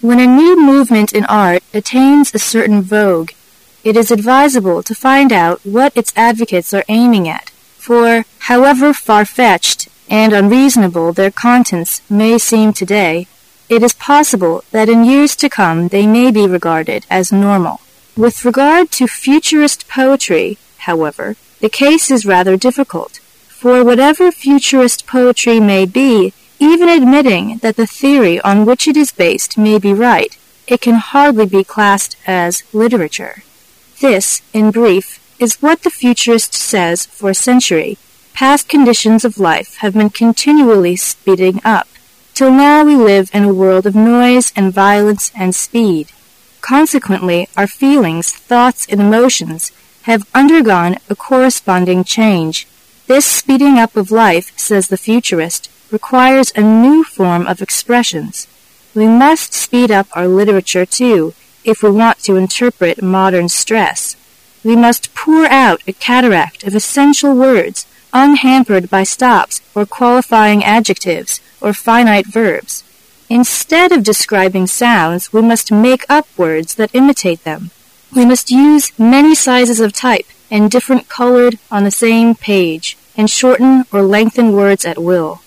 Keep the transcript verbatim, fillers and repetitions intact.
When a new movement in art attains a certain vogue, it is advisable to find out what its advocates are aiming at, for, however far-fetched and unreasonable their contents may seem today, it is possible that in years to come they may be regarded as normal. With regard to futurist poetry, however, the case is rather difficult, for whatever futurist poetry may be, even admitting that the theory on which it is based may be right, it can hardly be classed as literature. This, in brief, is what the futurist says for a century. Past conditions of life have been continually speeding up, till now we live in a world of noise and violence and speed. Consequently, our feelings, thoughts, and emotions have undergone a corresponding change. This speeding up of life, says the futurist, requires a new form of expressions. We must speed up our literature, too, if we want to interpret modern stress. We must pour out a cataract of essential words, unhampered by stops or qualifying adjectives or finite verbs. Instead of describing sounds, we must make up words that imitate them. We must use many sizes of type and different colored on the same page, and shorten or lengthen words at will.